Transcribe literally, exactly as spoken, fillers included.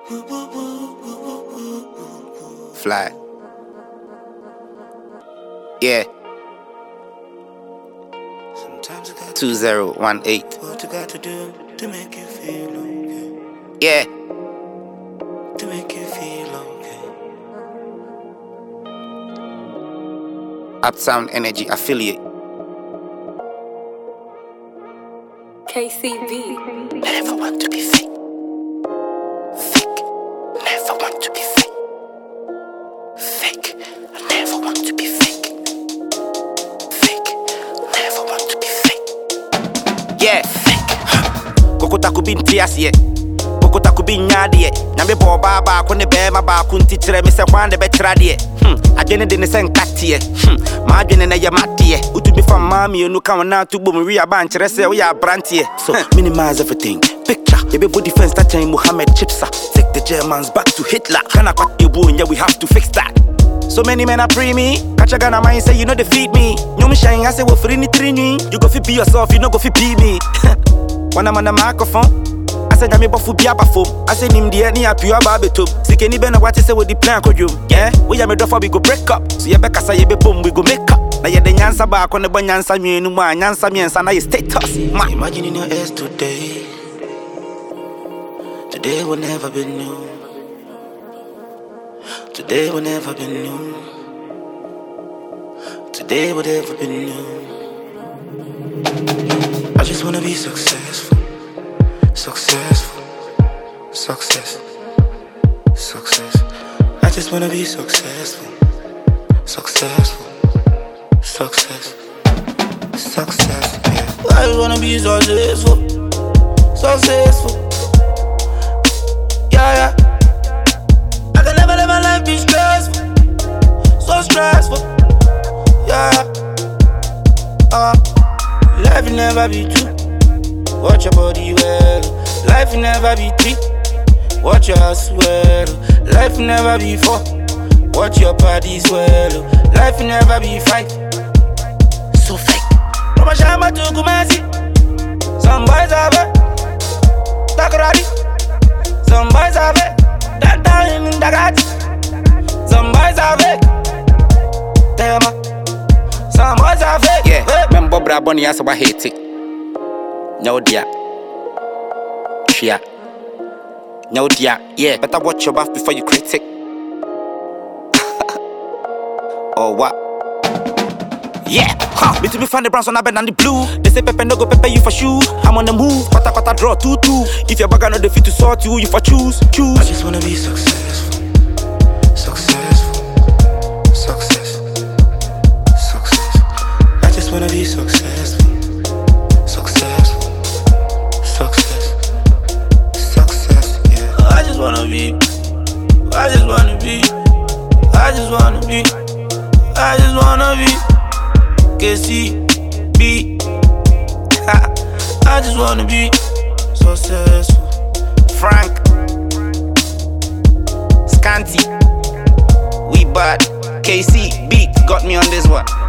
Fly. Yeah. two zero one eight. What you got to do to make you feel okay? Yeah. To make you feel okay. Uptown Energy affiliate. K C B. Never want to be fake. Fake. Never want to be fake. Fake. I never want to be fake. Fake. Never want to be fake. Yeah. Kokota kubinti asiye. Kokota kubinyadi ye. Nyambe bo baba kone be ma ba kunti tire me se kwande be trade. Hmm. Adwene de ne se nkati ye. Hmm. Ma adwene na ye mate ye. Utu bi fam mami enu kan na to bom wi aba nkyere se we ya brante ye. So minimize everything. Picture. Baby body defense that time Muhammad Chipsa. Take the Germans back to Hitler. Kana kwat ebu nya we have to fix that. So many men are pre me. Catch a gun on mine say you know defeat me. Nyum shine I say we free ni trini. You go fi be yourself, you no go fi be me. When I'm on the microphone, I said, I'm a buff biabafo. I said, Nim the any up you about betum. Sick any ben what you say with the plan could you? Yeah, we are made of we go break up. So you better say, be boom, we go make up. Now you're the Yansa back on the Banyansa, me and my Yansa, me and Sana status. Imagine in your ass today. Today will never be new. Today will never be new. Today will never be new. I just wanna be successful, successful, success, success. I just wanna be successful, successful, success, success. Yeah. I just wanna be successful, successful. Yeah, yeah. I can never live my life be stressful, so stressful. Yeah. Uh. Life will never be two. Watch your body well. Life will never be three. Watch your ass well. Life will never be four. Watch your bodies well. Life will never be five. So fake. From a shama to Kumasi. Some boys have it. Takaradi. Some boys have it. That down in Dagati. Some boys have it. Tema. Some boys have it. Yeah. Remember Braboni as I hate it. No dear. Yeah. No dear. Yeah. Better watch your mouth before you critic. Or what? Yeah. Huh. Me to be find the browns on the bed and the blue. They say Pepe no go Pepe you for shoe. I'm on the move. Quata quata draw two two. If your bag no the fit to sort you, you for choose. Choose. I just wanna be successful. Successful. Success. Success. I just wanna be successful. Successful. Success. Success. Yeah. I just wanna be. I just wanna be. I just wanna be. I just wanna be. K C B. I just wanna be successful. Frank Scanty. We bad. K C B got me on this one.